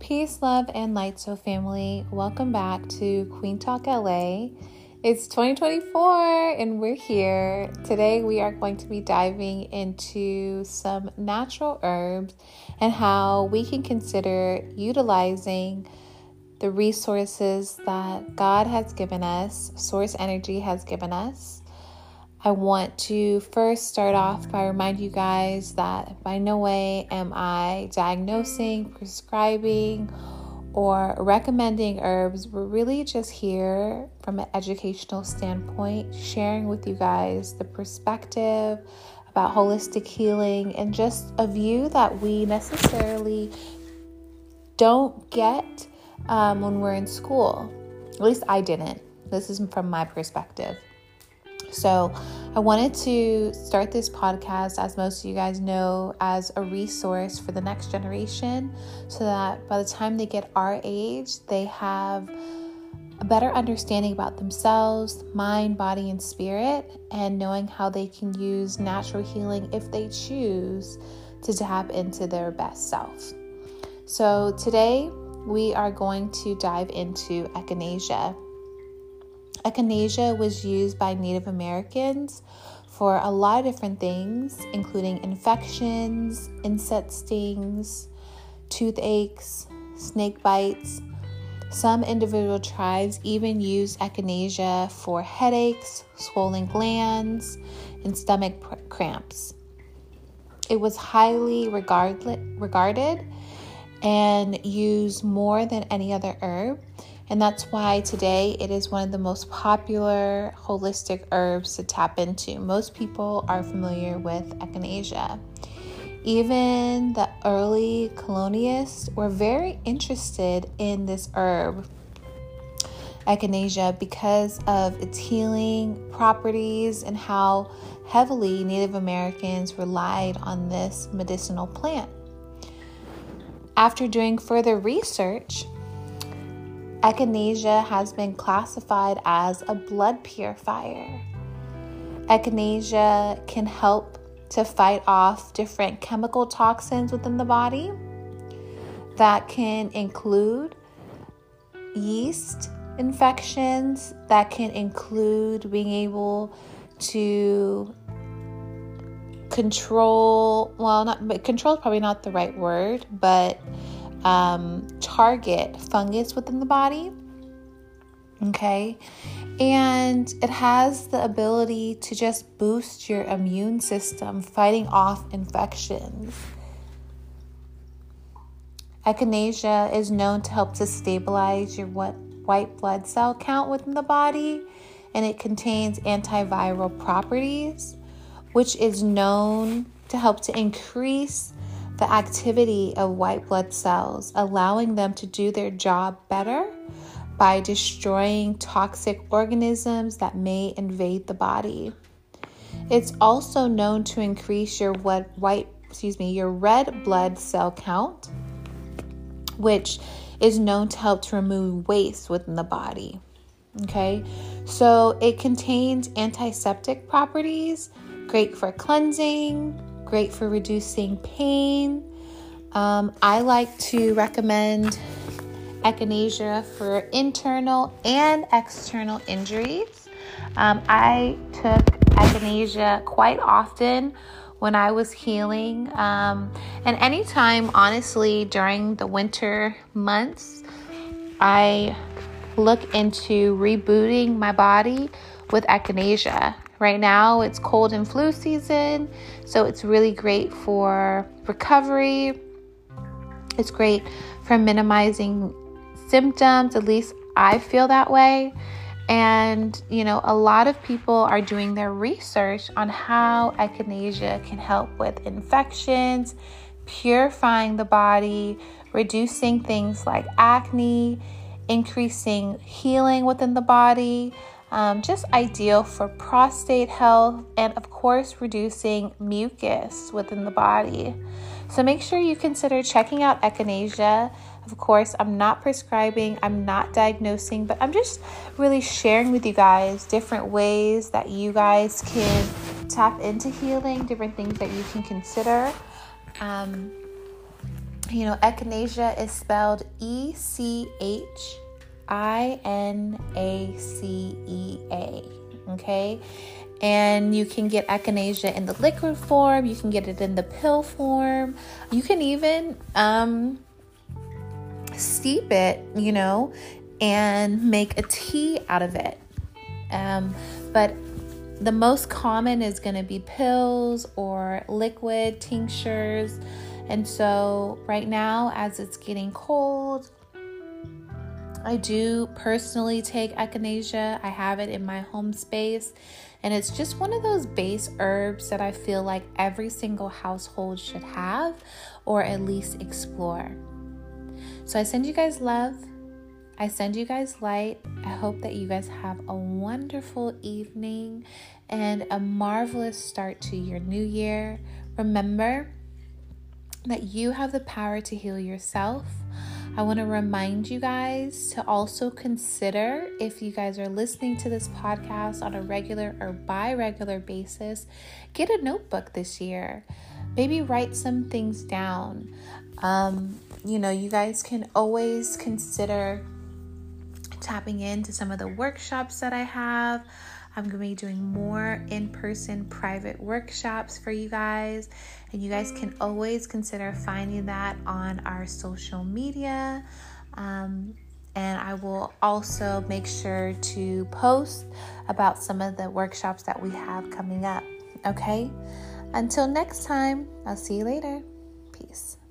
Peace, love, and light, so family. Welcome back to Queen Talk LA. It's 2024 and we're here. Today we are going to be diving into some natural herbs and how we can consider utilizing the resources that God has given us, source energy has given us. I want to first start off by reminding you guys that by no way am I diagnosing, prescribing, or recommending herbs. We're really just here from an educational standpoint, sharing with you guys the perspective about holistic healing and just a view that we necessarily don't get when we're in school. At least I didn't. This is from my perspective. So I wanted to start this podcast, as most of you guys know, as a resource for the next generation so that by the time they get our age, they have a better understanding about themselves, mind, body, and spirit, and knowing how they can use natural healing if they choose to tap into their best self. So today we are going to dive into echinacea. Echinacea was used by Native Americans for a lot of different things, including infections, insect stings, toothaches, snake bites. Some individual tribes even used echinacea for headaches, swollen glands, and stomach cramps. It was highly regarded and used more than any other herb. And that's why today it is one of the most popular holistic herbs to tap into. Most people are familiar with echinacea. Even the early colonialists were very interested in this herb, echinacea, because of its healing properties and how heavily Native Americans relied on this medicinal plant. After doing further research, echinacea has been classified as a blood purifier. Echinacea can help to fight off different chemical toxins within the body. That can include yeast infections, that can include being able to control is probably not the right word, but target fungus within the body. Okay. And it has the ability to just boost your immune system, fighting off infections. Echinacea is known to help to stabilize your white blood cell count within the body, and it contains antiviral properties, which is known to help to increase the activity of white blood cells, allowing them to do their job better by destroying toxic organisms that may invade the body. It's also known to increase your red blood cell count, which is known to help to remove waste within the body. Okay, so it contains antiseptic properties, great for cleansing, great for reducing pain. I like to recommend echinacea for internal and external injuries. I took echinacea quite often when I was healing. And anytime, honestly, during the winter months, I look into rebooting my body with echinacea. Right now, it's cold and flu season, so it's really great for recovery. It's great for minimizing symptoms. At least I feel that way. And, a lot of people are doing their research on how echinacea can help with infections, purifying the body, reducing things like acne, increasing healing within the body. Just ideal for prostate health and, of course, reducing mucus within the body. So make sure you consider checking out echinacea. Of course, I'm not prescribing, I'm not diagnosing, but I'm just really sharing with you guys different ways that you guys can tap into healing, different things that you can consider. echinacea is spelled ECHINACEA. Okay. And you can get echinacea in the liquid form. You can get it in the pill form. You can even steep it, and make a tea out of it. But the most common is going to be pills or liquid tinctures. And so right now, as it's getting cold, I do personally take echinacea. I have it in my home space, and it's just one of those base herbs that I feel like every single household should have, or at least explore. So I send you guys love. I send you guys light. I hope that you guys have a wonderful evening and a marvelous start to your new year. Remember that you have the power to heal yourself. I want to remind you guys to also consider, if you guys are listening to this podcast on a regular or bi-regular basis, get a notebook this year. Maybe write some things down. You guys can always consider tapping into some of the workshops that I have. I'm going to be doing more in-person private workshops for you guys. And you guys can always consider finding that on our social media. And I will also make sure to post about some of the workshops that we have coming up. Okay? Until next time, I'll see you later. Peace.